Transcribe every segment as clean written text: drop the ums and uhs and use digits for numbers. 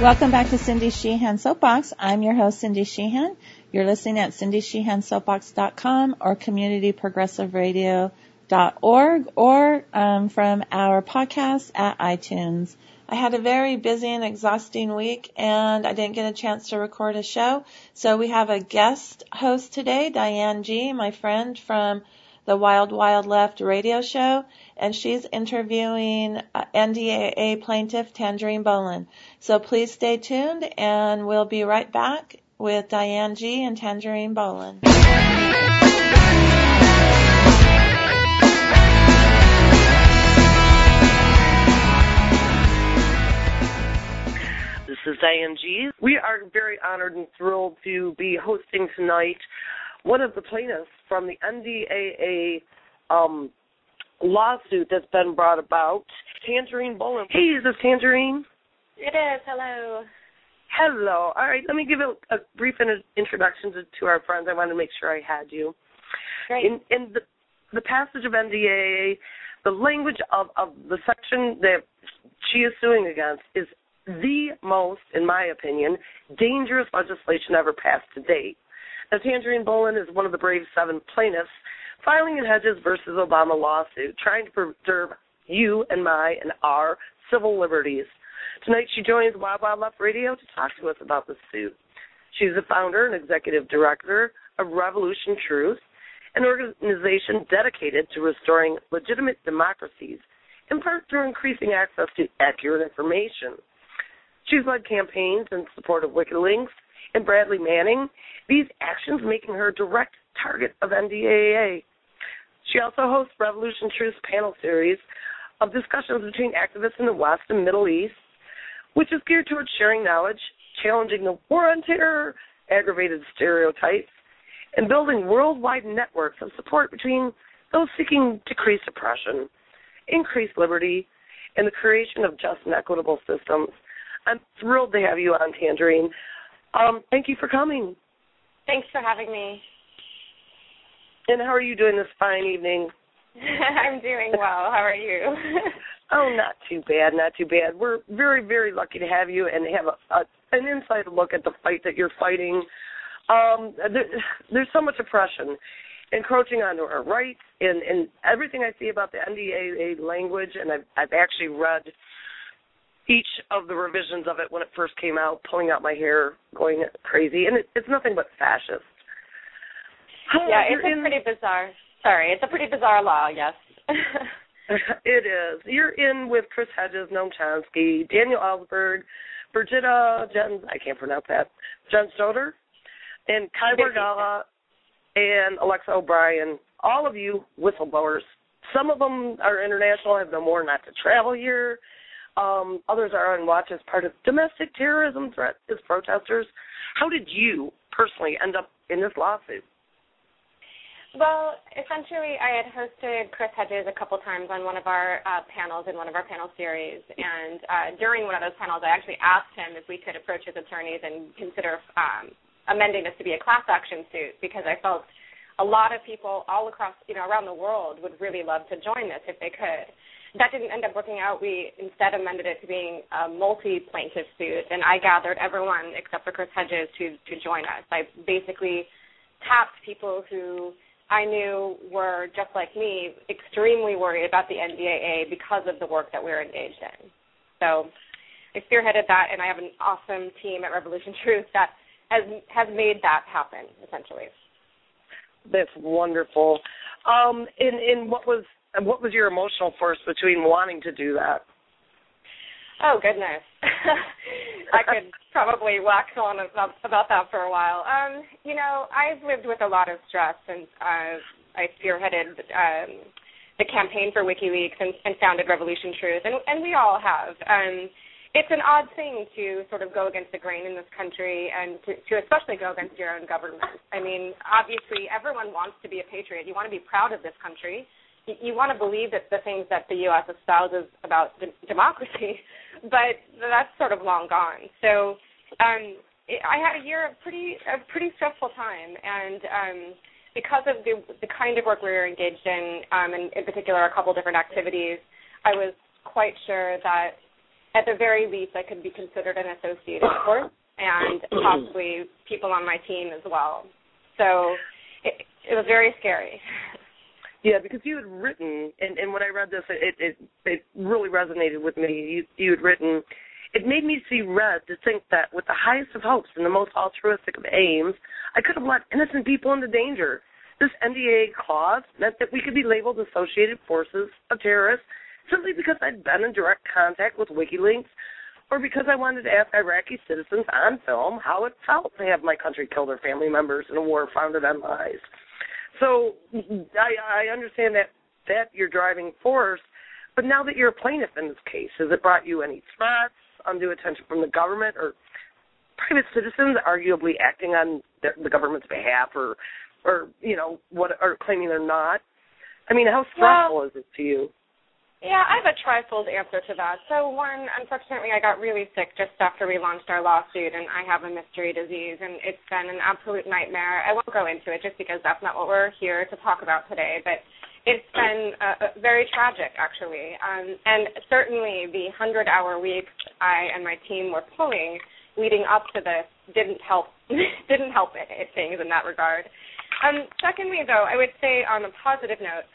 Welcome back to Cindy Sheehan Soapbox. I'm your host, Cindy Sheehan. You're listening at cindysheehansoapbox.com or communityprogressiveradio.org or from our podcast at iTunes. I had a very busy and exhausting week, and I didn't get a chance to record a show. So we have a guest host today, Diane G., my friend from the Wild Wild Left radio show, and she's interviewing NDAA plaintiff Tangerine Boland. So please stay tuned, and we'll be right back with Diane G. and Tangerine Boland. This is Diane G. We are very honored and thrilled to be hosting tonight one of the plaintiffs from the NDAA lawsuit that's been brought about, Tangerine Boland. Hey, is this Tangerine? It is. Hello. Hello. All right, let me give a brief introduction to our friends. I wanted to make sure I had you. Great. In the passage of NDAA, the language of the section that she is suing against is the most, in my opinion, dangerous legislation ever passed to date. Now, Tangerine Boland is one of the brave 7 plaintiffs filing a Hedges versus Obama lawsuit, trying to preserve you and my and our civil liberties. Tonight she joins Wild Wild Left Radio to talk to us about the suit. She's the founder and executive director of Revolution Truth, an organization dedicated to restoring legitimate democracies, in part through increasing access to accurate information. She's led campaigns in support of WikiLeaks and Bradley Manning, these actions making her a direct target of NDAA. She also hosts Revolution Truth's panel series of discussions between activists in the West and Middle East, which is geared towards sharing knowledge, challenging the war on terror, aggravated stereotypes, and building worldwide networks of support between those seeking decreased oppression, increased liberty, and the creation of just and equitable systems. I'm thrilled to have you on, Tangerine. Thank you for coming. Thanks for having me. And how are you doing this fine evening? I'm doing well. How are you? Oh, not too bad, not too bad. We're very, very lucky to have you and have an inside look at the fight that you're fighting. There's so much oppression encroaching onto our rights, and everything I see about the NDAA language, and I've actually read each of the revisions of it when it first came out, pulling out my hair, going crazy, and it's nothing but fascist. Yeah, it's pretty bizarre. Sorry, it's a pretty bizarre law, yes. It is. You're in with Chris Hedges, Noam Chomsky, Daniel Ellsberg, Brigitta Jen Stoddard, and Kai Borgala, and Alexa O'Brien, all of you whistleblowers. Some of them are international, have no more not to travel here. Others are on watch as part of domestic terrorism threat as protesters. How did you personally end up in this lawsuit? Well, essentially, I had hosted Chris Hedges a couple times on one of our panels in one of our panel series, and during one of those panels, I actually asked him if we could approach his attorneys and consider amending this to be a class action suit, because I felt a lot of people all across, around the world would really love to join this if they could. That didn't end up working out. We instead amended it to being a multi-plaintiff suit, and I gathered everyone except for Chris Hedges to join us. I basically tapped people who I knew were, just like me, extremely worried about the NDAA because of the work that we're engaged in. So I spearheaded that, and I have an awesome team at Revolution Truth that has made that happen, essentially. That's wonderful. And what was your emotional force between wanting to do that? Oh, goodness. I could probably wax on about that for a while. I've lived with a lot of stress since I spearheaded the campaign for WikiLeaks and founded Revolution Truth, and we all have. It's an odd thing to sort of go against the grain in this country and to especially go against your own government. I mean, obviously, everyone wants to be a patriot. You want to be proud of this country. You want to believe that the things that the U.S. espouses about democracy, but that's sort of long gone. So I had a year of pretty stressful time, and because of the kind of work we were engaged in, and in particular a couple different activities, I was quite sure that at the very least, I could be considered an associated force, and possibly people on my team as well. So it was very scary. Yeah, because you had written, and when I read this, it really resonated with me. You had written, it made me see red to think that with the highest of hopes and the most altruistic of aims, I could have let innocent people into danger. This NDAA clause meant that we could be labeled associated forces of terrorists simply because I'd been in direct contact with WikiLeaks or because I wanted to ask Iraqi citizens on film how it felt to have my country kill their family members in a war founded on lies. So I understand that your driving force, but now that you're a plaintiff in this case, has it brought you any threats, undue attention from the government, or private citizens arguably acting on the government's behalf or claiming they're not? I mean, how stressful is it to you? Yeah, I have a trifold answer to that. So one, unfortunately, I got really sick just after we launched our lawsuit, and I have a mystery disease, and it's been an absolute nightmare. I won't go into it just because that's not what we're here to talk about today, but it's been very tragic, actually. And certainly the 100-hour weeks I and my team were pulling leading up to this didn't help things in that regard. Secondly, though, I would say on a positive note,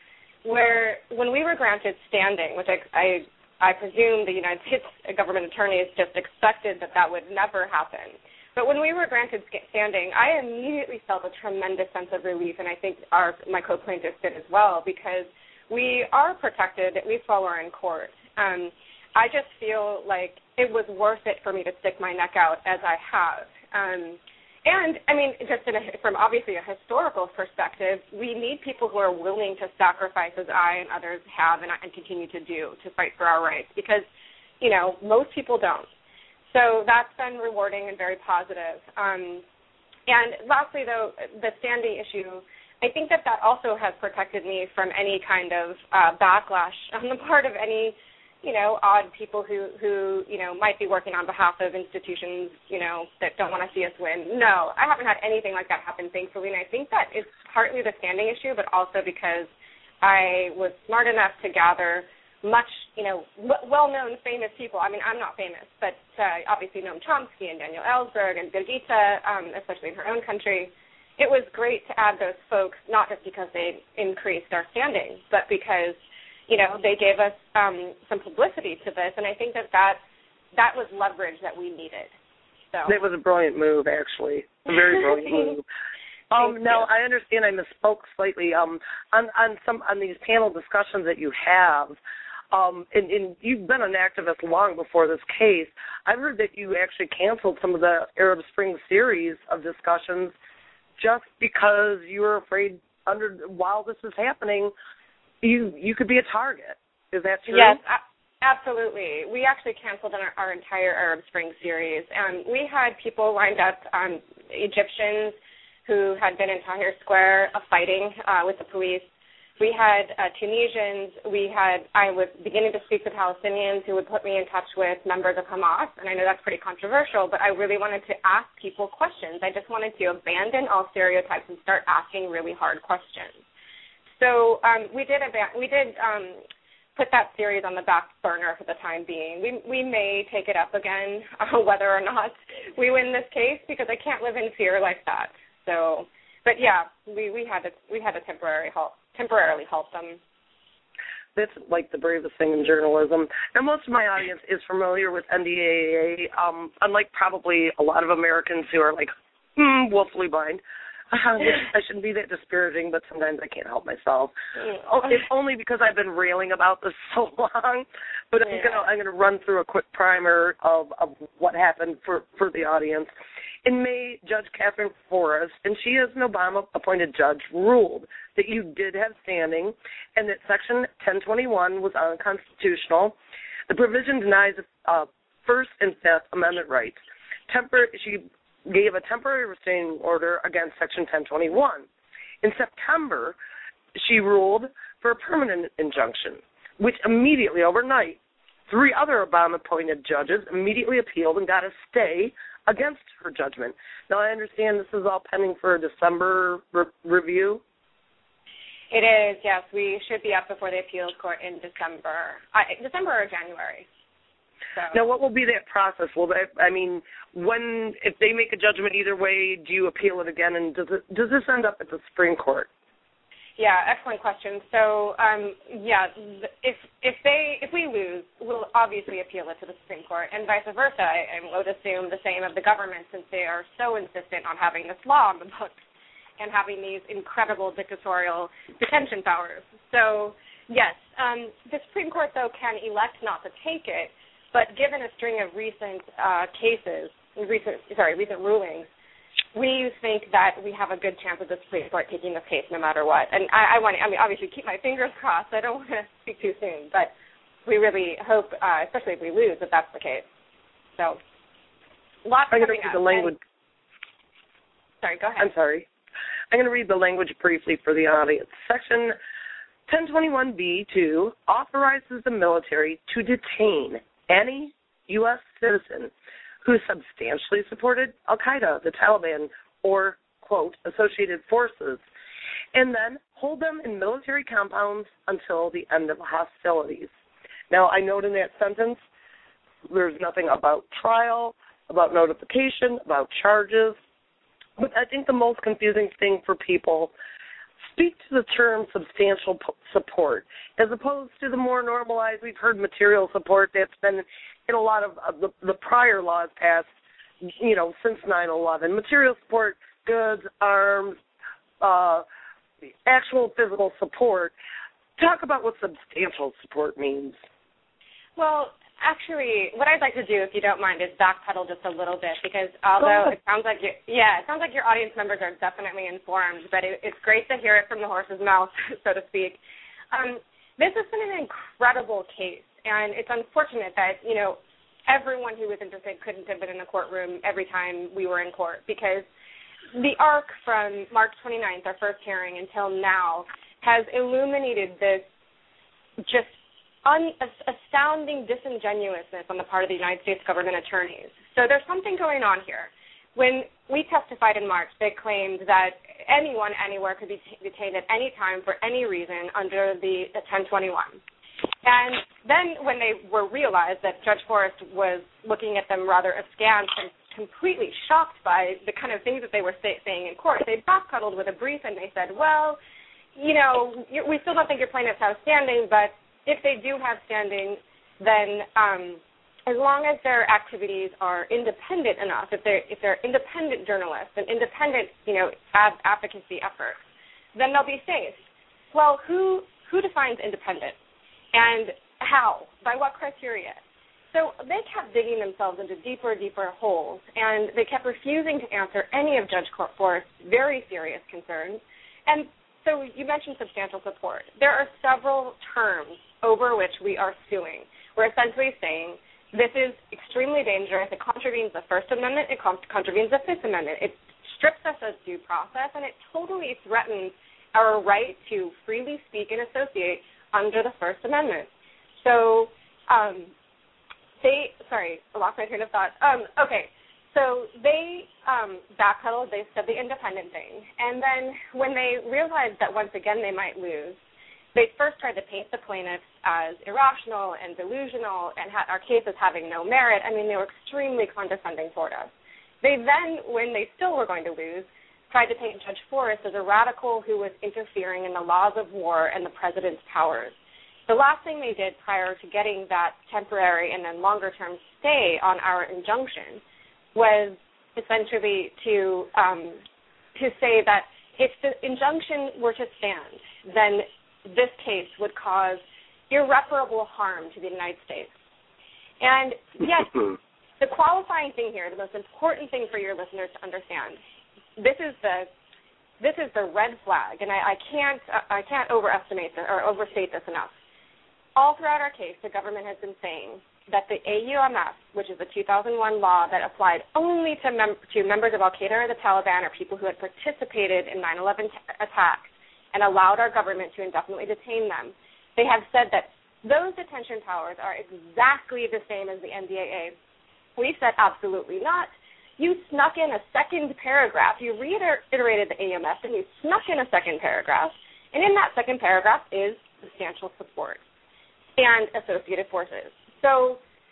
when we were granted standing, which I presume the United States government attorneys just expected that would never happen. But when we were granted standing, I immediately felt a tremendous sense of relief, and I think my co-plaintiffs did as well, because we are protected, at least while we're in court. I just feel like it was worth it for me to stick my neck out as I have. And, I mean, just from obviously a historical perspective, we need people who are willing to sacrifice, as I and others have and continue to do, to fight for our rights, because, most people don't. So that's been rewarding and very positive. And lastly, though, the standing issue, I think that also has protected me from any kind of backlash on the part of any odd people who might be working on behalf of institutions, that don't want to see us win. No, I haven't had anything like that happen, thankfully, and I think that is partly the standing issue, but also because I was smart enough to gather much, well-known famous people. I mean, I'm not famous, but obviously Noam Chomsky and Daniel Ellsberg and Birgitta, especially in her own country. It was great to add those folks, not just because they increased our standing, but because they gave us some publicity to this, and I think that was leverage that we needed. So it was a brilliant move, actually, a very brilliant move. Now, I understand I misspoke slightly. On these panel discussions that you have, and you've been an activist long before this case, I've heard that you actually canceled some of the Arab Spring series of discussions just because you were afraid while this is happening, you could be a target. Is that true? Yes, absolutely. We actually canceled our entire Arab Spring series. We had people lined up, Egyptians who had been in Tahrir Square fighting with the police. We had Tunisians. I was beginning to speak to Palestinians who would put me in touch with members of Hamas, and I know that's pretty controversial, but I really wanted to ask people questions. I just wanted to abandon all stereotypes and start asking really hard questions. So we did put that series on the back burner for the time being. We may take it up again, whether or not we win this case, because I can't live in fear like that. So, but yeah, we had to temporarily halt them. That's like the bravest thing in journalism. And most of my audience is familiar with NDAA, unlike probably a lot of Americans who are like, willfully blind. I shouldn't be that disparaging, but sometimes I can't help myself. It's only because I've been railing about this so long. But I'm gonna run through a quick primer of what happened for the audience. In May, Judge Catherine Forrest, and she is an Obama-appointed judge, ruled that you did have standing and that Section 1021 was unconstitutional. The provision denies First and Fifth Amendment rights. She gave a temporary restraining order against Section 1021. In September, she ruled for a permanent injunction, which immediately, overnight, 3 other Obama-appointed judges immediately appealed and got a stay against her judgment. Now, I understand this is all pending for a December review. It is, yes. We should be up before the appeals court in December or January. So. Now, what will be that process? If they make a judgment either way, do you appeal it again, and does this end up at the Supreme Court? Yeah, excellent question. So, if we lose, we'll obviously appeal it to the Supreme Court, and vice versa. I would assume the same of the government, since they are so insistent on having this law on the books and having these incredible dictatorial detention powers. So, yes, the Supreme Court, though, can elect not to take it, but given a string of recent recent rulings, we think that we have a good chance of the Supreme Court taking this case no matter what. And I obviously keep my fingers crossed. I don't want to speak too soon, but we really hope, especially if we lose, that that's the case. So, lots coming up. Sorry, go ahead. I'm sorry. I'm going to read the language briefly for the audience. Section 1021B2 authorizes the military to detain any U.S. citizen who substantially supported al-Qaeda, the Taliban, or, quote, associated forces, and then hold them in military compounds until the end of hostilities. Now, I note in that sentence there's nothing about trial, about notification, about charges. But I think the most confusing thing for people, speak to the term substantial support, as opposed to the more normalized, we've heard material support that's been in a lot of the prior laws passed, since 9/11. Material support, goods, arms, actual physical support. Talk about what substantial support means. Well, actually, what I'd like to do, if you don't mind, is backpedal just a little bit, because although it sounds like your audience members are definitely informed, but it's great to hear it from the horse's mouth, so to speak. This has been an incredible case, and it's unfortunate that everyone who was interested couldn't have been in the courtroom every time we were in court, because the arc from March 29th, our first hearing, until now has illuminated this just astounding disingenuousness on the part of the United States government attorneys. So there's something going on here. When we testified in March, they claimed that anyone, anywhere could be detained at any time for any reason under the 1021. And then when they were realized that Judge Forrest was looking at them rather askance and completely shocked by the kind of things that they were saying in court, they backpedaled with a brief and they said, well, we still don't think your plaintiffs have standing, but if they do have standing, then as long as their activities are independent enough, if they're independent journalists and independent, advocacy efforts, then they'll be safe. Well, who defines independent, and how? By what criteria? So they kept digging themselves into deeper holes, and they kept refusing to answer any of Judge Forrest's very serious concerns. And so you mentioned substantial support. There are several terms over which we are suing. We're essentially saying this is extremely dangerous. It contravenes the First Amendment. It contravenes the Fifth Amendment. It strips us of due process, and it totally threatens our right to freely speak and associate under the First Amendment. So I lost my train of thought. So they backpedaled. They said the independent thing. And then when they realized that once again they might lose, they first tried to paint the plaintiffs as irrational and delusional and our case as having no merit. I mean, they were extremely condescending toward us. They then, when they still were going to lose, tried to paint Judge Forrest as a radical who was interfering in the laws of war and the president's powers. The last thing they did prior to getting that temporary and then longer-term stay on our injunction was essentially to say that if the injunction were to stand, then this case would cause irreparable harm to the United States. And yet, the qualifying thing here, the most important thing for your listeners to understand, this is the red flag, and I can't overestimate this or overstate this enough. All throughout our case, the government has been saying that the AUMF, which is the 2001 law that applied only to members of al-Qaeda or the Taliban or people who had participated in 9/11 attacks and allowed our government to indefinitely detain them, they have said that those detention powers are exactly the same as the NDAA. We said absolutely not. You snuck in a second paragraph. You reiterated the AUMF, and you snuck in a second paragraph, and in that second paragraph is substantial support and associated forces. So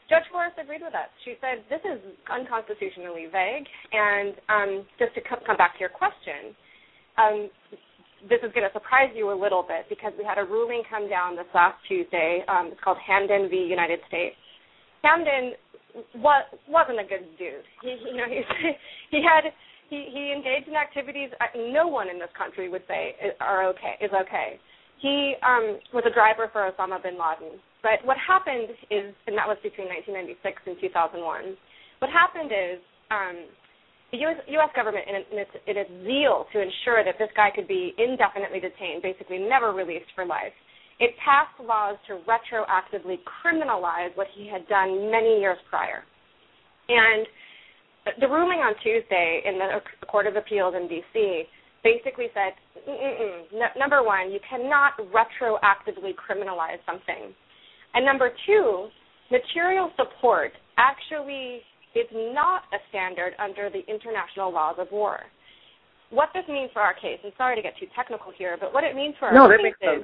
Judge Forrest agreed with us. She said, this is unconstitutionally vague, and just to come back to your question, this is going to surprise you a little bit because we had a ruling come down this last Tuesday. It's called Hamdan v. United States. Hamdan wasn't a good dude. He engaged in activities no one in this country would say is okay. He was a driver for Osama bin Laden. But what happened is, and that was between 1996 and 2001, what happened is the U.S. government, in its zeal to ensure that this guy could be indefinitely detained, basically never released for life, it passed laws to retroactively criminalize what he had done many years prior. And the ruling on Tuesday in the Court of Appeals in D.C. basically said, number one, you cannot retroactively criminalize something. And number two, material support actually is not a standard under the international laws of war. What this means for our case, and sorry to get too technical here, but what it means for our case is,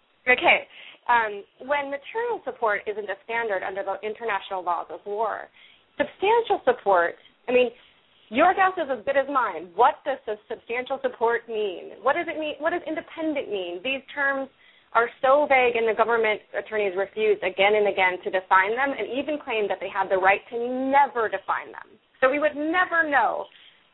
when material support isn't a standard under the international laws of war, substantial support, I mean, your guess is as good as mine. What does substantial support mean? What does it mean? What does independent mean? These terms are so vague, and the government attorneys refused again and again to define them and even claimed that they had the right to never define them. So we would never know,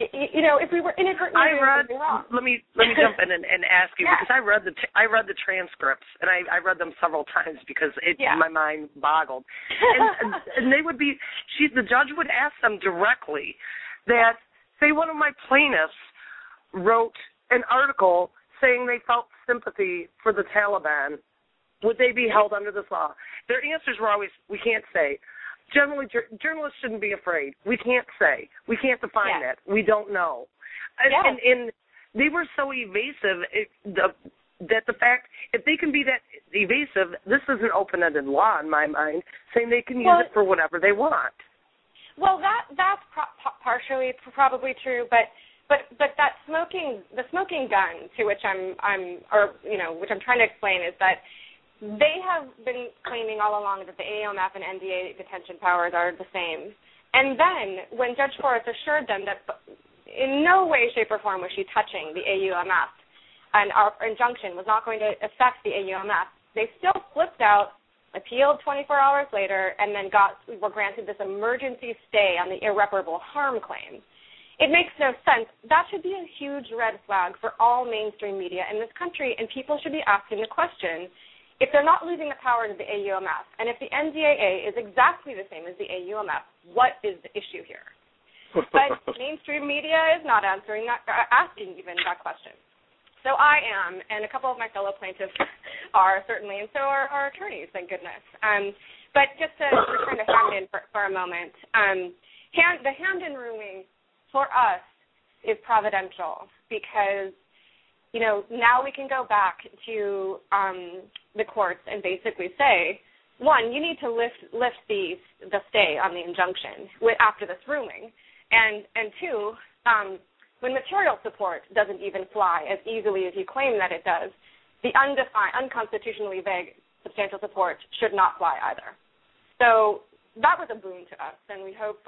if we were inadvertently doing something wrong. Let me jump in and ask you, because I read the transcripts, and I read them several times because my mind boggled. And they would be, the judge would ask them directly that, say one of my plaintiffs wrote an article saying they felt sympathy for the Taliban, would they be held under this law? Their answers were always, we can't say. Generally, journalists shouldn't be afraid. We can't say. We can't define it. We don't know. And they were so evasive that the fact, if they can be that evasive, this is an open-ended law in my mind, saying they can use it for whatever they want. Well, that's partially probably true, but that the smoking gun to which which I'm trying to explain is that they have been claiming all along that the AUMF and NDA detention powers are the same. And then when Judge Forrest assured them that in no way, shape, or form was she touching the AUMF and our injunction was not going to affect the AUMF, they still flipped out, appealed 24 hours later, and then were granted this emergency stay on the irreparable harm claim. It makes no sense. That should be a huge red flag for all mainstream media in this country, and people should be asking the question, if they're not losing the powers of the AUMF, and if the NDAA is exactly the same as the AUMF, what is the issue here? But mainstream media is not asking even that question. So I am, and a couple of my fellow plaintiffs are certainly, and so are our attorneys, thank goodness. But just to return to Hamdan for a moment, the Hamdan ruling for us is providential because, now we can go back to the courts and basically say, one, you need to lift the stay on the injunction after this ruling, and two, when material support doesn't even fly as easily as you claim that it does, the unconstitutionally vague substantial support should not fly either. So that was a boon to us, and we hope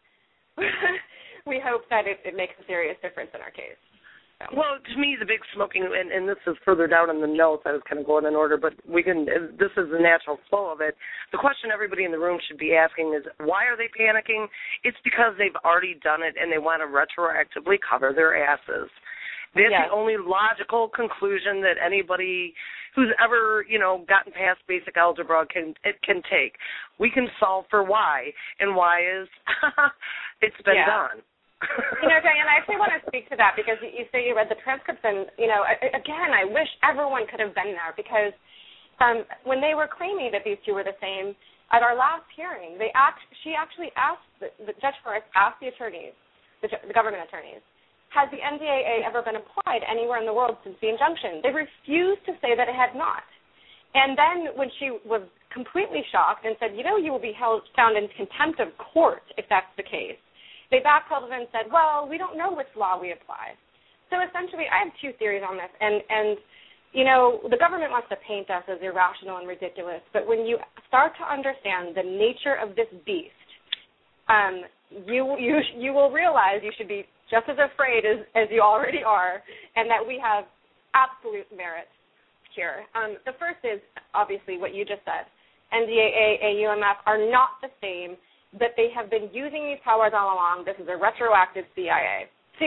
that it makes a serious difference in our case. So. Well, to me, the big smoking, and this is further down in the notes, I was kind of going in order, but this is the natural flow of it. The question everybody in the room should be asking is, why are they panicking? It's because they've already done it, and they want to retroactively cover their asses. That's the only logical conclusion that anybody who's ever, gotten past basic algebra can take. We can solve for why, and why is it's been done. Diane, I actually want to speak to that because you say you read the transcripts, and, again, I wish everyone could have been there because when they were claiming that these two were the same, at our last hearing, she actually asked, the Judge Forrest asked the attorneys, the government attorneys, has the NDAA ever been applied anywhere in the world since the injunction? They refused to say that it had not. And then when she was completely shocked and said, you will be found in contempt of court if that's the case, they backpedaled and said, well, we don't know which law we apply. So essentially, I have two theories on this, and the government wants to paint us as irrational and ridiculous, but when you start to understand the nature of this beast, you will realize you should be just as afraid as you already are, and that we have absolute merit here. The first is obviously what you just said. NDAA, AUMF are not the same, but they have been using these powers all along. This is a retroactive CYA.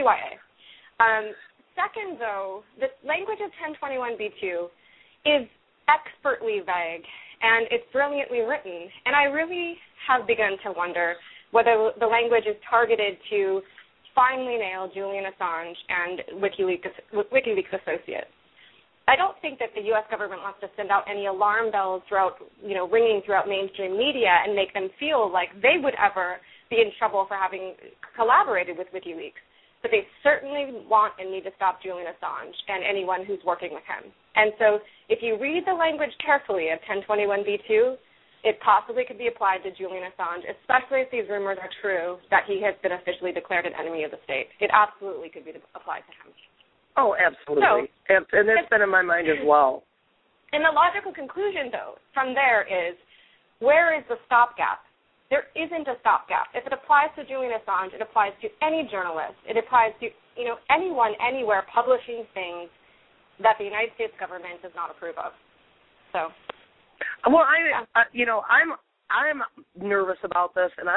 Second, though, the language of 1021b2 is expertly vague, and it's brilliantly written. And I really have begun to wonder whether the language is targeted to finally nail Julian Assange and WikiLeaks associates. I don't think that the U.S. government wants to send out any alarm bells ringing throughout mainstream media and make them feel like they would ever be in trouble for having collaborated with WikiLeaks. But they certainly want and need to stop Julian Assange and anyone who's working with him. And so if you read the language carefully of 1021b2, it possibly could be applied to Julian Assange, especially if these rumors are true that he has been officially declared an enemy of the state. It absolutely could be applied to him. Oh, absolutely. So, and that's been in my mind as well. And the logical conclusion, though, from there is, where is the stopgap? There isn't a stopgap. If it applies to Julian Assange, it applies to any journalist. It applies to, anyone, anywhere publishing things that the United States government does not approve of. So. Well, I'm nervous about this, and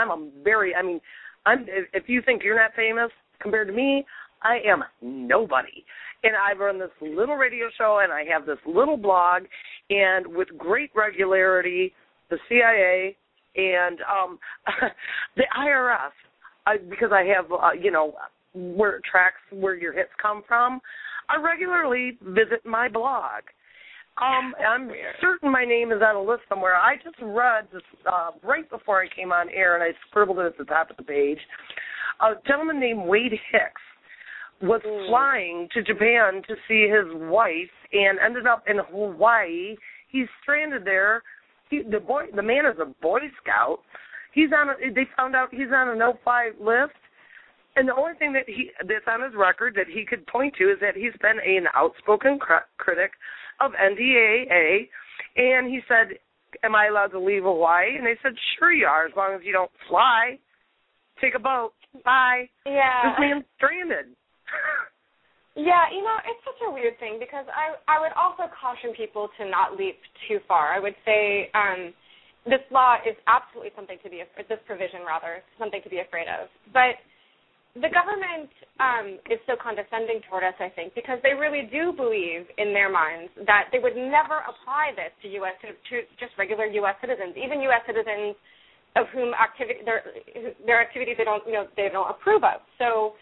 if you think you're not famous compared to me, I am nobody. And I run this little radio show, and I have this little blog, and with great regularity, the CIA and the IRS, because I have, where it tracks where your hits come from, I regularly visit my blog. I'm certain my name is on a list somewhere. I just read this right before I came on air, and I scribbled it at the top of the page. A gentleman named Wade Hicks was flying to Japan to see his wife and ended up in Hawaii. He's stranded there. The man is a Boy Scout. They found out he's on a no-fly list, and the only thing that's on his record that he could point to is that he's been an outspoken critic of NDAA, and he said, "Am I allowed to leave Hawaii?" And they said, "Sure you are, as long as you don't fly. Take a boat. Bye." Yeah. This man's stranded. Yeah, it's such a weird thing because I would also caution people to not leap too far. I would say this law is absolutely something to be this provision rather something to be afraid of. But the government is so condescending toward us, I think, because they really do believe in their minds that they would never apply this to just regular U.S. citizens, even U.S. citizens of whom their activities they don't approve of. So.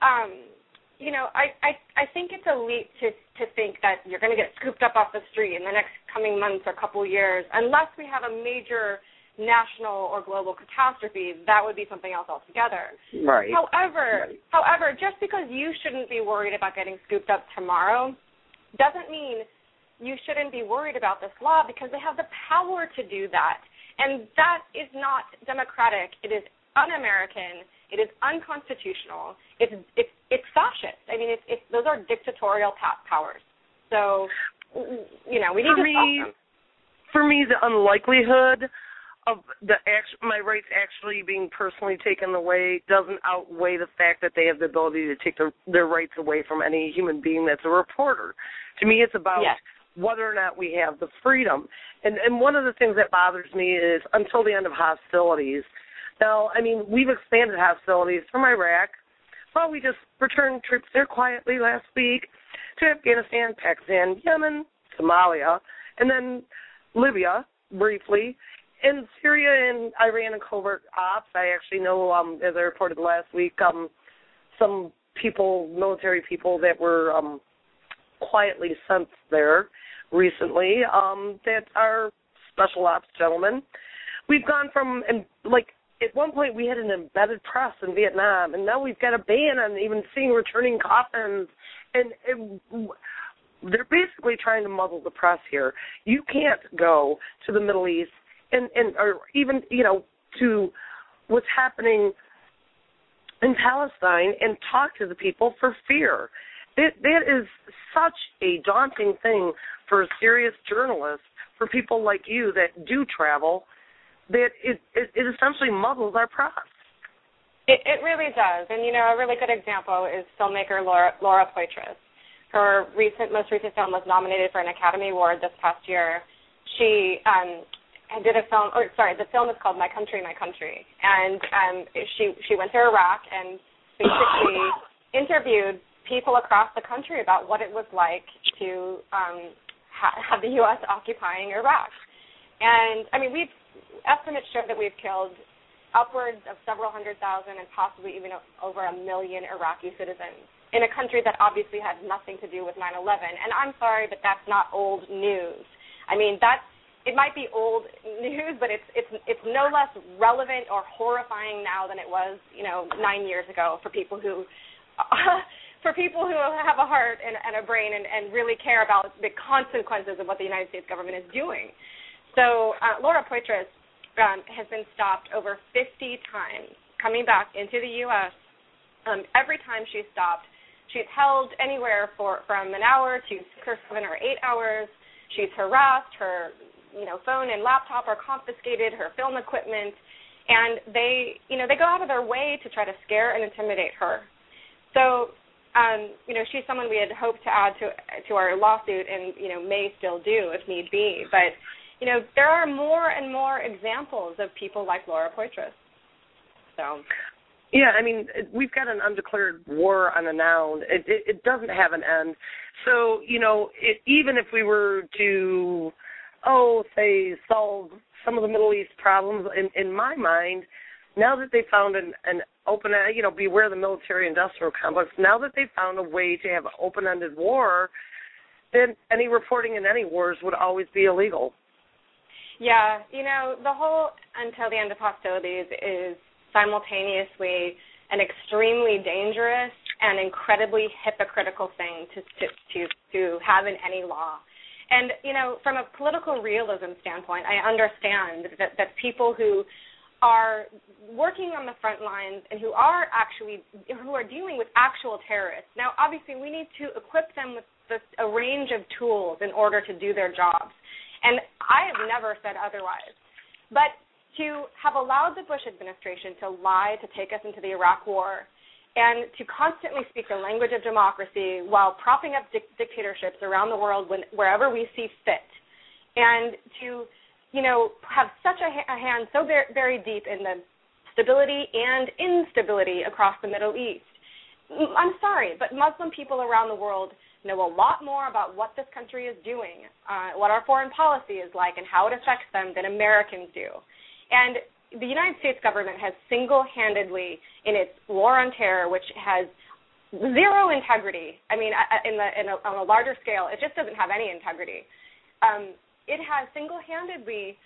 I think it's a leap to think that you're going to get scooped up off the street in the next coming months or couple years, unless we have a major national or global catastrophe. That would be something else altogether. Right. However, just because you shouldn't be worried about getting scooped up tomorrow doesn't mean you shouldn't be worried about this law, because they have the power to do that. And that is not democratic. It is un-American. It is unconstitutional. It's fascist. I mean, those are dictatorial powers. So, we need to stop them. For me, the unlikelihood of my rights actually being personally taken away doesn't outweigh the fact that they have the ability to take their rights away from any human being that's a reporter. To me, it's about whether or not we have the freedom. And one of the things that bothers me is until the end of hostilities. Now, we've expanded hostilities from Iraq. Well, we just returned troops there quietly last week to Afghanistan, Pakistan, Yemen, Somalia, and then Libya briefly, and Syria and Iran and covert ops. I actually know, as I reported last week, some military people that were quietly sent there recently that are special ops gentlemen. We've gone from, at one point we had an embedded press in Vietnam, and now we've got a ban on even seeing returning coffins. And they're basically trying to muzzle the press here. You can't go to the Middle East or even, to what's happening in Palestine and talk to the people for fear. That is such a daunting thing for serious journalists, for people like you that do travel, that it essentially muddles our press. It really does. And, a really good example is filmmaker Laura Poitras. Her most recent film was nominated for an Academy Award this past year. She did a film, the film is called My Country, My Country. And she went to Iraq and basically interviewed people across the country about what it was like to have the U.S. occupying Iraq. And, estimates show that we've killed upwards of several 100,000 and possibly even over 1 million Iraqi citizens in a country that obviously had nothing to do with 9/11. And I'm sorry, but that's not old news. It might be old news, but it's no less relevant or horrifying now than it was, 9 years ago for people who have a heart and a brain and really care about the consequences of what the United States government is doing. So Laura Poitras has been stopped over 50 times coming back into the U.S. Every time she's stopped, she's held anywhere from an hour to 6 or 7 or 8 hours. She's harassed. Her phone and laptop are confiscated, her film equipment, and they go out of their way to try to scare and intimidate her. So, she's someone we had hoped to add to our lawsuit and, may still do if need be. But, there are more and more examples of people like Laura Poitras. So. Yeah, we've got an undeclared war on a noun. It doesn't have an end. So, even if we were to, say, solve some of the Middle East problems, in my mind, now that they found an open, beware the military-industrial complex, now that they found a way to have an open-ended war, then any reporting in any wars would always be illegal. Yeah, the whole until the end of hostilities is simultaneously an extremely dangerous and incredibly hypocritical thing to have in any law. And, from a political realism standpoint, I understand that people who are working on the front lines and who are dealing with actual terrorists. Now, obviously, we need to equip them with a range of tools in order to do their jobs. And I have never said otherwise. But to have allowed the Bush administration to lie to take us into the Iraq War and to constantly speak the language of democracy while propping up dictatorships around the world wherever we see fit, and to, have such a hand so very, very deep in the stability and instability across the Middle East. I'm sorry, but Muslim people around the world know a lot more about what this country is doing, what our foreign policy is like, and how it affects them than Americans do. And the United States government has single-handedly, in its war on terror, which has zero integrity, on a larger scale, it just doesn't have any integrity. It has single-handedly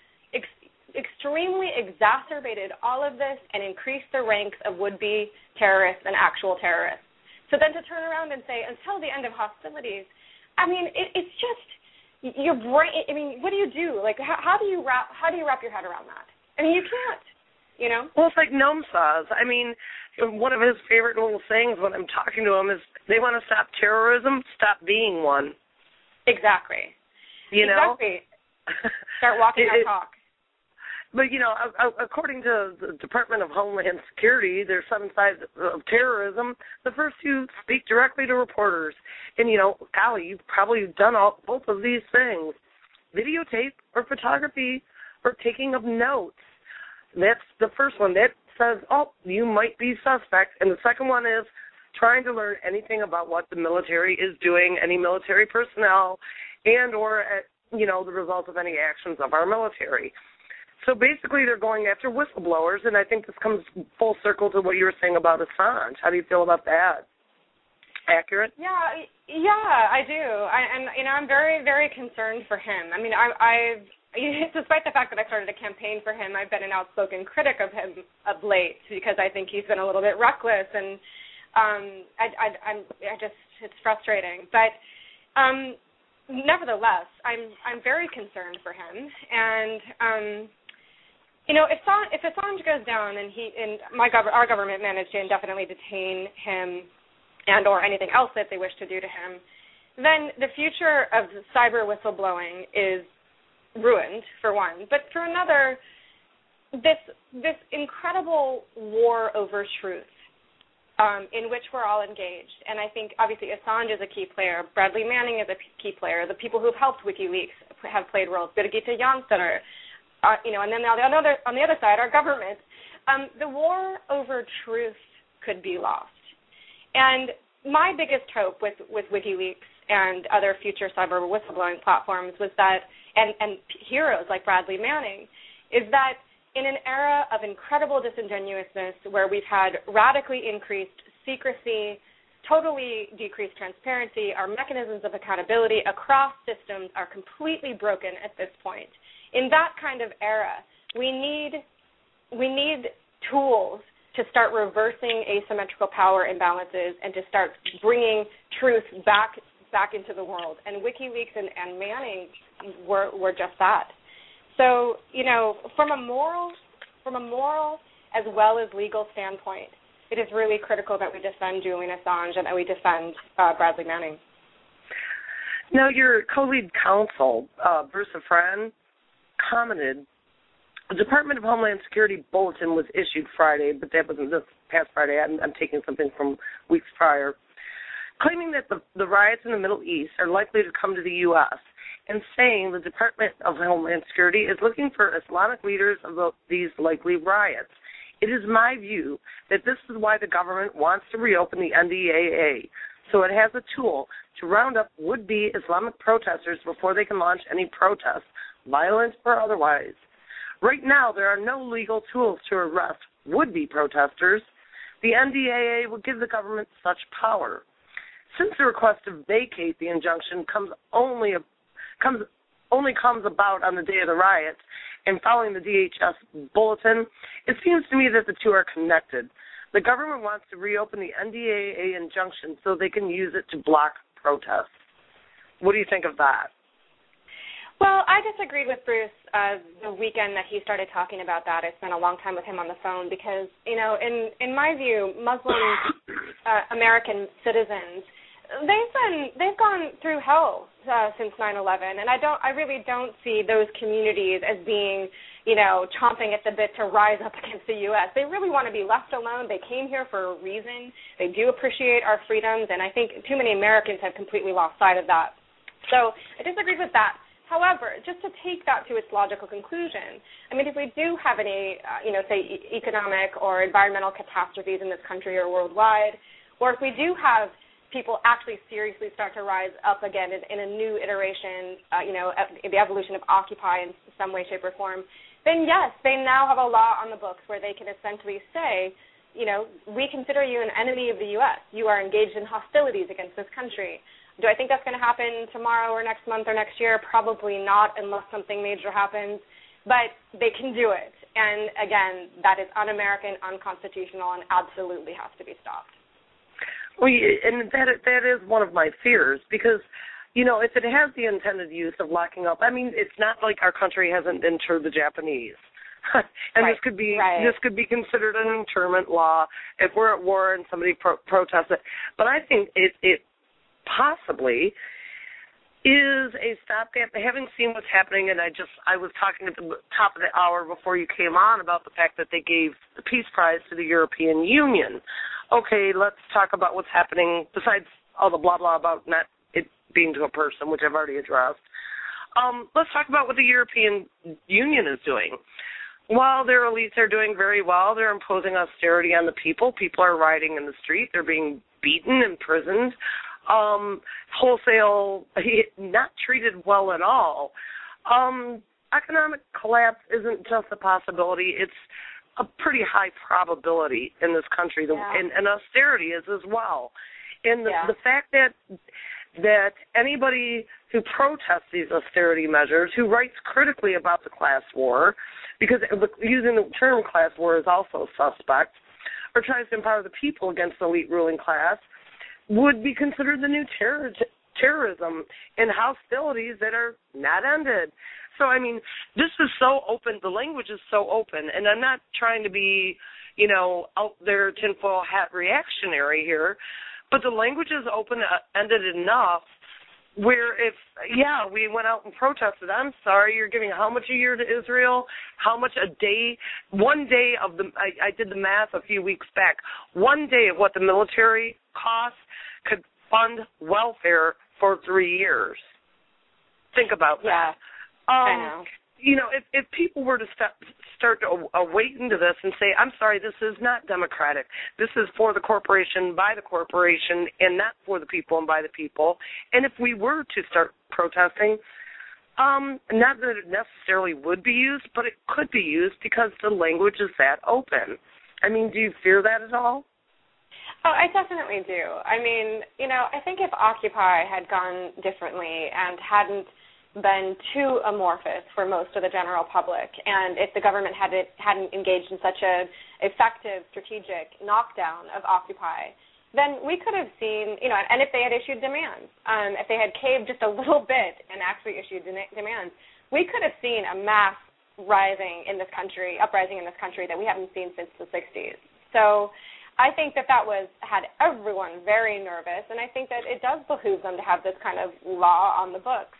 extremely exacerbated all of this and increased the ranks of would-be terrorists and actual terrorists. So then to turn around and say, until the end of hostilities, it's just your brain. What do you do? Like, how do you wrap your head around that? You can't, Well, it's like Noam says. One of his favorite little sayings when I'm talking to him is, they want to stop terrorism, stop being one. Exactly. Exactly. Start walking our talk. But, according to the Department of Homeland Security, there's 7 sides of terrorism. The first 2 speak directly to reporters. And, golly, you've probably done both of these things. Videotape or photography or taking of notes. That's the first one. That says, you might be suspect. And the second one is trying to learn anything about what the military is doing, any military personnel, and or, the result of any actions of our military. So basically they're going after whistleblowers, and I think this comes full circle to what you were saying about Assange. How do you feel about that? Accurate? Yeah, I do. I'm very, very concerned for him. I've despite the fact that I started a campaign for him, I've been an outspoken critic of him of late because I think he's been a little bit reckless, and it's frustrating. But nevertheless, I'm very concerned for him, and if Assange goes down and our government managed to indefinitely detain him and or anything else that they wish to do to him, then the future of cyber whistleblowing is ruined, for one. But for another, this incredible war over truth in which we're all engaged. And I think, obviously, Assange is a key player. Bradley Manning is a key player. The people who've helped WikiLeaks have played roles. Birgitte Jonsson, and then on the other side, our government. The war over truth could be lost. And my biggest hope with WikiLeaks and other future cyber whistleblowing platforms was that, and heroes like Bradley Manning, is that in an era of incredible disingenuousness where we've had radically increased secrecy, totally decreased transparency, our mechanisms of accountability across systems are completely broken at this point. In that kind of era, we need tools to start reversing asymmetrical power imbalances and to start bringing truth back into the world. And WikiLeaks and Manning were just that. So, from a moral as well as legal standpoint, it is really critical that we defend Julian Assange and that we defend Bradley Manning. Now, your co-lead counsel, Bruce Afran, commented, the Department of Homeland Security bulletin was issued Friday, but that wasn't this past Friday. I'm taking something from weeks prior, claiming that the riots in the Middle East are likely to come to the U.S., and saying the Department of Homeland Security is looking for Islamic leaders of these likely riots. It is my view that this is why the government wants to reopen the NDAA, so it has a tool to round up would-be Islamic protesters before they can launch any protests, violent or otherwise. Right now, there are no legal tools to arrest would-be protesters. The NDAA will give the government such power. Since the request to vacate the injunction comes about on the day of the riots and following the DHS bulletin, it seems to me that the two are connected. The government wants to reopen the NDAA injunction so they can use it to block protests. What do you think of that? Well, I disagreed with Bruce the weekend that he started talking about that. I spent a long time with him on the phone because, in my view, Muslim American citizens, they've gone through hell since 9/11, and I really don't see those communities as being, chomping at the bit to rise up against the U.S. They really want to be left alone. They came here for a reason. They do appreciate our freedoms, and I think too many Americans have completely lost sight of that. So I disagree with that. However, just to take that to its logical conclusion, if we do have any, say, economic or environmental catastrophes in this country or worldwide, or if we do have people actually seriously start to rise up again in a new iteration, the evolution of Occupy in some way, shape, or form, then yes, they now have a law on the books where they can essentially say, we consider you an enemy of the U.S. You are engaged in hostilities against this country. Do I think that's going to happen tomorrow or next month or next year? Probably not, unless something major happens. But they can do it. And, again, that is un-American, unconstitutional, and absolutely has to be stopped. Well, and that is one of my fears because, if it has the intended use of locking up, it's not like our country hasn't interred the Japanese. And right. This could be considered an internment law if we're at war and somebody protests it. But I think it possibly is a stopgap. Having seen what's happening, and I was talking at the top of the hour before you came on about the fact that they gave the Peace Prize to the European Union. Okay, let's talk about what's happening besides all the blah blah about not it being to a person, which I've already addressed. Let's talk about what the European Union is doing. While their elites are doing very well, they're imposing austerity on the people. People are rioting in the street. They're being beaten, imprisoned. Wholesale, not treated well at all. Economic collapse isn't just a possibility. It's a pretty high probability in this country, and austerity is as well. And the fact that anybody who protests these austerity measures, who writes critically about the class war, because using the term class war is also suspect, or tries to empower the people against the elite ruling class, would be considered the new terrorism and hostilities that are not ended. So, this is so open. The language is so open, and I'm not trying to be, out there tinfoil hat reactionary here, But the language is open-ended enough where if, we went out and protested, I'm sorry, you're giving how much a year to Israel? How much a day? 1 day of I did the math a few weeks back. 1 day of what the military costs could fund welfare for 3 years. Think about that. I know. If people were to start to wade into this and say, I'm sorry, this is not democratic. This is for the corporation, by the corporation, and not for the people and by the people. And if we were to start protesting, not that it necessarily would be used, but it could be used because the language is that open. I mean, do you fear that at all? Oh, I definitely do. I mean, I think if Occupy had gone differently and hadn't been too amorphous for most of the general public, and if the government hadn't engaged in such an effective strategic knockdown of Occupy, then we could have seen, and if they had issued demands, if they had caved just a little bit and actually issued demands, we could have seen a mass uprising in this country that we haven't seen since the 60s. So I think that had everyone very nervous, and I think that it does behoove them to have this kind of law on the books.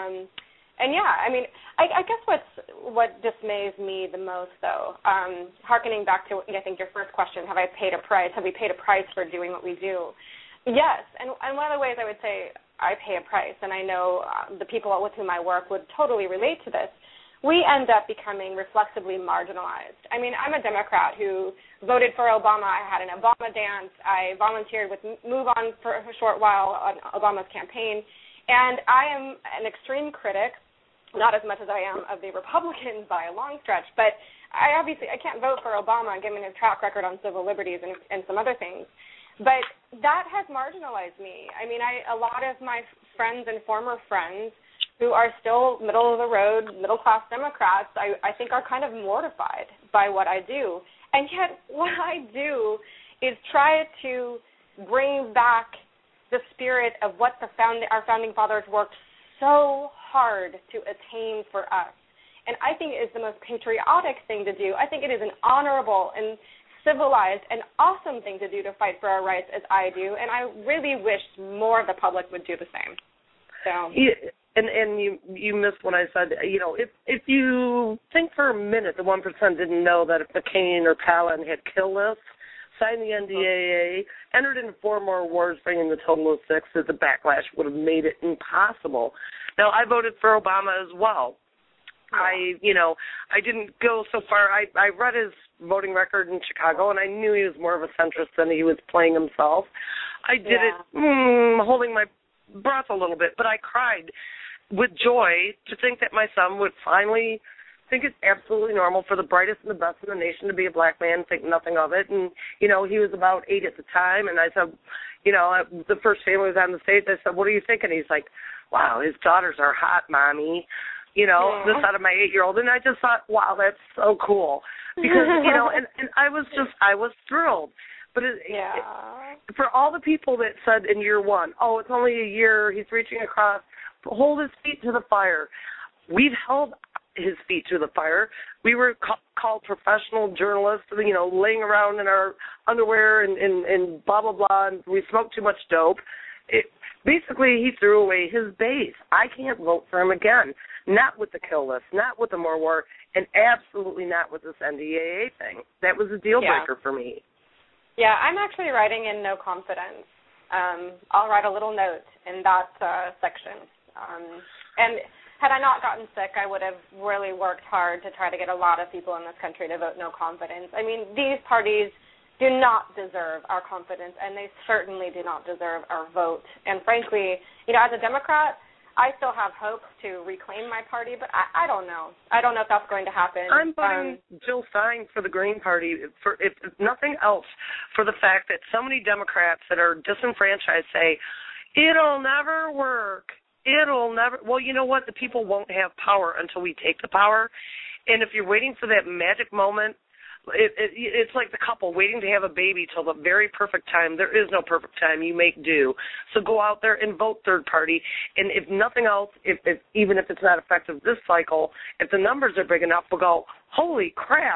I guess what dismays me the most, though, hearkening back to, I think, your first question, have we paid a price for doing what we do? Yes, and one of the ways I would say I pay a price, and I know the people with whom I work would totally relate to this, we end up becoming reflexively marginalized. I mean, I'm a Democrat who voted for Obama. I had an Obama dance. I volunteered with Move On for a short while on Obama's campaign. And I am an extreme critic, not as much as I am of the Republicans by a long stretch, but I can't vote for Obama given his track record on civil liberties and some other things. But that has marginalized me. I mean, a lot of my friends and former friends who are still middle-of-the-road, middle-class Democrats, I think are kind of mortified by what I do. And yet what I do is try to bring back the spirit of what our founding fathers worked so hard to attain for us. And I think it is the most patriotic thing to do. I think it is an honorable and civilized and awesome thing to do to fight for our rights as I do, and I really wish more of the public would do the same. So. Yeah. And you missed when I said, if you think for a minute the 1% didn't know that if McCain or Palin had killed us, signed the NDAA, entered into 4 more wars, bringing the total of 6, that the backlash would have made it impossible. Now, I voted for Obama as well. Yeah. I didn't go so far. I read his voting record in Chicago, and I knew he was more of a centrist than he was playing himself. I did it holding my breath a little bit, but I cried with joy to think that my son would finally think it's absolutely normal for the brightest and the best in the nation to be a black man, think nothing of it. And, he was about 8 at the time, and I said, the first family was on the stage. I said, what are you thinking? He's like, wow, his daughters are hot, Mommy. This out of my 8-year-old. And I just thought, wow, that's so cool. Because, and I was thrilled. But for all the people that said in year 1, oh, it's only a year, he's reaching across, hold his feet to the fire. We've held his feet to the fire. We were called professional journalists, laying around in our underwear and blah, blah, blah, and we smoked too much dope. Basically, he threw away his base. I can't vote for him again. Not with the kill list, not with the more war, and absolutely not with this NDAA thing. That was a deal breaker for me. Yeah, I'm actually writing in no confidence. I'll write a little note in that section. And had I not gotten sick, I would have really worked hard to try to get a lot of people in this country to vote no confidence. I mean, these parties do not deserve our confidence, and they certainly do not deserve our vote. And frankly, as a Democrat, I still have hopes to reclaim my party, but I don't know. I don't know if that's going to happen. I'm voting Jill Stein for the Green Party, for if nothing else, for the fact that so many Democrats that are disenfranchised say, it'll never work. It'll never. Well, you know what? The people won't have power until we take the power. And if you're waiting for that magic moment, it's like the couple waiting to have a baby till the very perfect time. There is no perfect time. You make do. So go out there and vote third party. And if nothing else, even if it's not effective this cycle, if the numbers are big enough, we'll go, holy crap,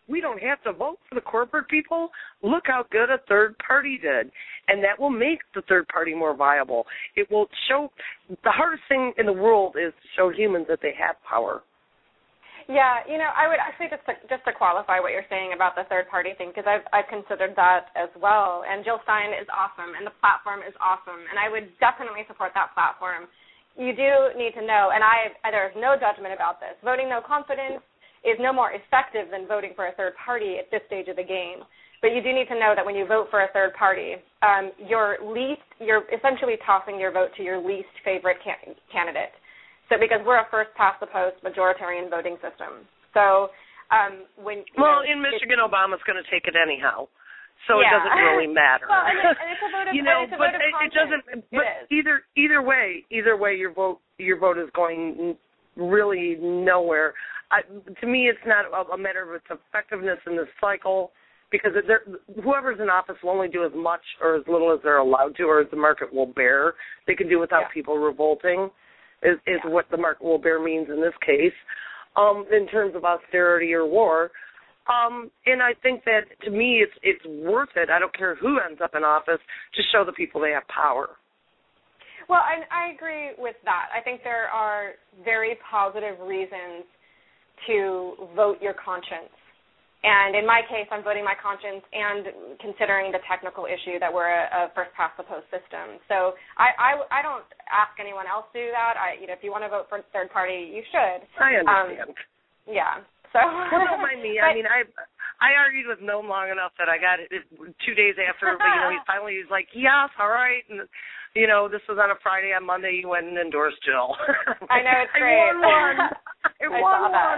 we don't have to vote for the corporate people. Look how good a third party did. And that will make the third party more viable. It will show, the hardest thing in the world is to show humans that they have power. Yeah, I would actually just to qualify what you're saying about the third party thing, because I've considered that as well. And Jill Stein is awesome, and the platform is awesome, and I would definitely support that platform. You do need to know, and there's no judgment about this. Voting no confidence is no more effective than voting for a third party at this stage of the game. But you do need to know that when you vote for a third party, you're essentially tossing your vote to your least favorite candidate. So because we're a first-past-the-post majoritarian voting system. So in Michigan, Obama's going to take it anyhow. So yeah. It doesn't really matter. Well, and it's a vote of, it doesn't. But either way, your vote is going really nowhere. To me, it's not a matter of its effectiveness in this cycle, because whoever's in office will only do as much or as little as they're allowed to, or as the market will bear. They can do without people revolting. Is what the market will bear means in this case, in terms of austerity or war. And I think that, to me, it's worth it. I don't care who ends up in office, to show the people they have power. Well, I agree with that. I think there are very positive reasons to vote your conscience. And in my case, I'm voting my conscience and considering the technical issue that we're a first-past-the-post system. So I don't ask anyone else to do that. If you want to vote for a third party, you should. I understand. Yeah. So. Well, don't mind me. I argued with Noam long enough that I got it 2 days after. He's like, yes, all right. And, this was on a Friday. On Monday, you went and endorsed Jill. I know, it's great. I won one.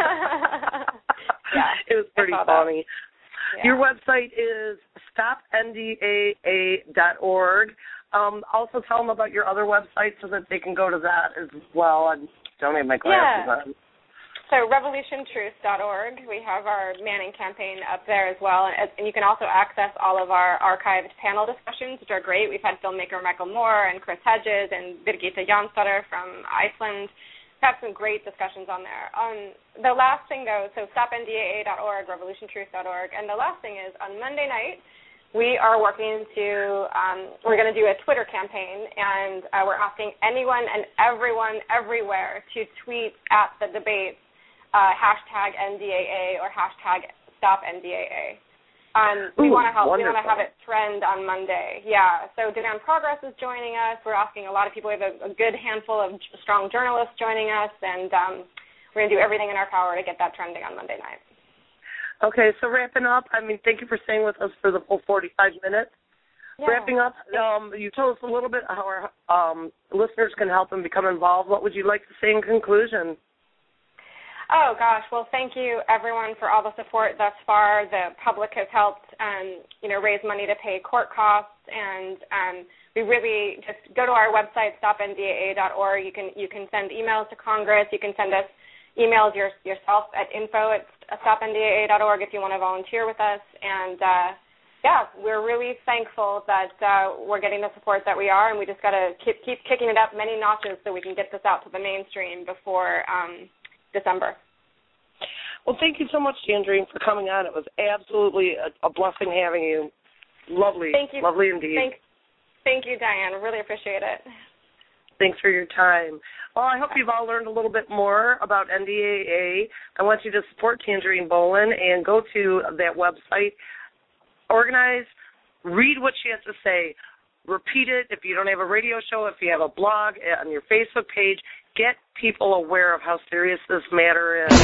Yeah, it was pretty funny. Yeah. Your website is stopndaa.org. Also tell them about your other website so that they can go to that as well. I don't have my glasses on. So revolutiontruth.org. We have our Manning campaign up there as well. And you can also access all of our archived panel discussions, which are great. We've had filmmaker Michael Moore and Chris Hedges and Birgitta Jansdottir from Iceland. Have some great discussions on there. The last thing, though, so stopndaa.org, revolutiontruth.org, and the last thing is on Monday night, we are working we're going to do a Twitter campaign, and we're asking anyone and everyone everywhere to tweet at the debate hashtag NDAA or hashtag stopNDAA. We want to help. Wonderful. We want to have it trend on Monday. Yeah. So Demand Progress is joining us. We're asking a lot of people. We have a good handful of strong journalists joining us, and we're going to do everything in our power to get that trending on Monday night. Okay. So wrapping up, thank you for staying with us for the full 45 minutes. Yeah. Wrapping up, you told us a little bit how our listeners can help and become involved. What would you like to say in conclusion? Oh, gosh. Well, thank you, everyone, for all the support thus far. The public has helped, raise money to pay court costs, and we really just go to our website, stopndaa.org. You can send emails to Congress. You can send us emails yourself at info@stopndaa.org if you want to volunteer with us. And, we're really thankful that we're getting the support that we are, and we just got to keep kicking it up many notches so we can get this out to the mainstream before December. Well, thank you so much, Tandreen, for coming on. It was absolutely a blessing having you. Lovely. Thank you. Lovely indeed. Thank you, Diane. I really appreciate it. Thanks for your time. Well, I hope you've all learned a little bit more about NDAA. I want you to support Tandreen Boland and go to that website, organize, read what she has to say, repeat it. If you don't have a radio show, if you have a blog, on your Facebook page, get people aware of how serious this matter is.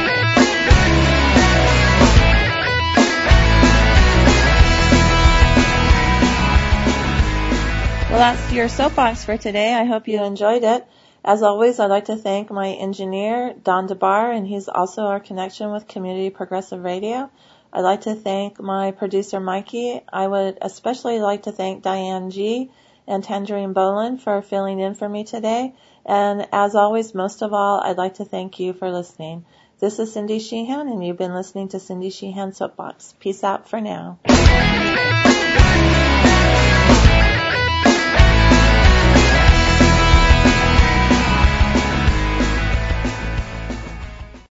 Well, that's your soapbox for today. I hope you enjoyed it. As always, I'd like to thank my engineer, Don DeBar, and he's also our connection with Community Progressive Radio. I'd like to thank my producer, Mikey. I would especially like to thank Diane G. and Tandreen Boland for filling in for me today. And as always, most of all, I'd like to thank you for listening. This is Cindy Sheehan, and you've been listening to Cindy Sheehan Soapbox. Peace out for now.